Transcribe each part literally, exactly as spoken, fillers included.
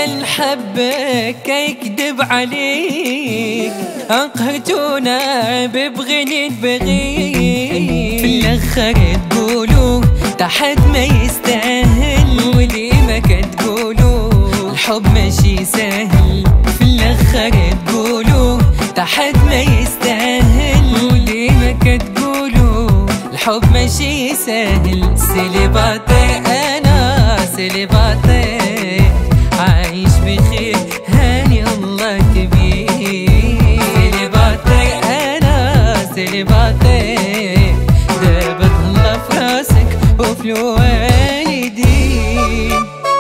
من حبك يكذب عليك، انقهرتونا ببغي نبغيك، في الاخر تقولوا تحت ما يستاهل، ولي ما كتقولوا الحب ماشي سهل، في الاخر تقولوا تحت ما يستاهل، ولي ما كتقولوا الحب ماشي سهل. سيليباتي انا سيليباتي عايش بخير هاني الله كبير، سيليباتي انا سيليباتي دابت الله في راسك وفي الوالدين.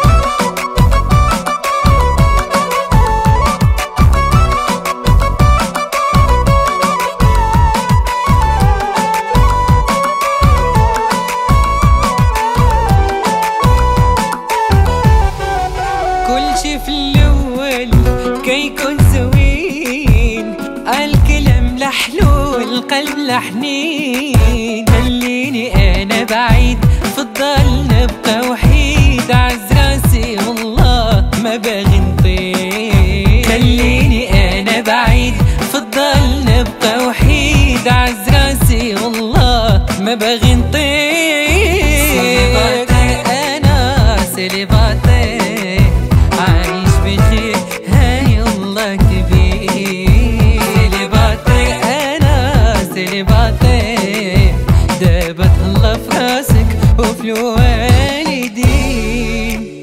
في الأول كيكون زوين، الكلام لحلو القلب لحنين، خليني أنا بعيد في الضل نبقى وحيد، عز راسي والله ما باغي نطير، خليني أنا بعيد في الضل نبقى وحيد، عز راسي والله ما باغي نطير. سيليباتي أنا سيليباتي عايش بخير هاني الله كبير، سيليباتي انا سيليباتي دابت الله في راسك وفي الوالدين.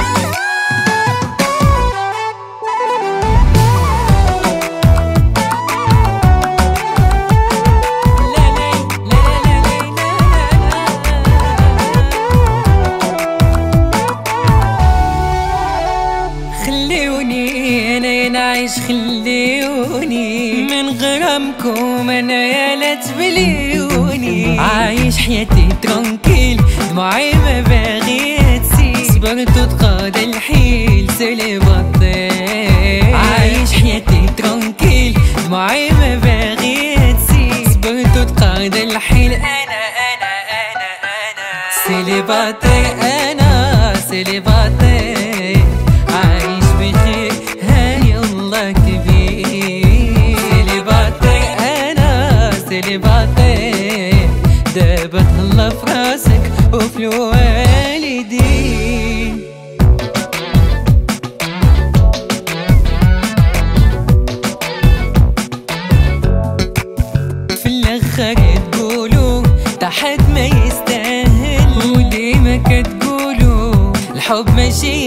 خليوني انا نعيش، خليوني من غرامكم انا يا لا تبليوني، عايش حياتي ترونكيل دموعي ما باغي تسيل، صبرت وتقاضى الحيل سيليباتي، عايش حياتي ترونكيل دموعي ما باغي تسيل، صبرت وتقاضى الحيل، انا انا انا انا سيليباتي انا سيليباتي عايش بخير هاني الله كبير، سيليباتي انا سيليباتي دابت الله في راسك وفي الوالدين. في الاخر تقولوا تحت ما يستاهل، وديما كتقولوا الحب ماشي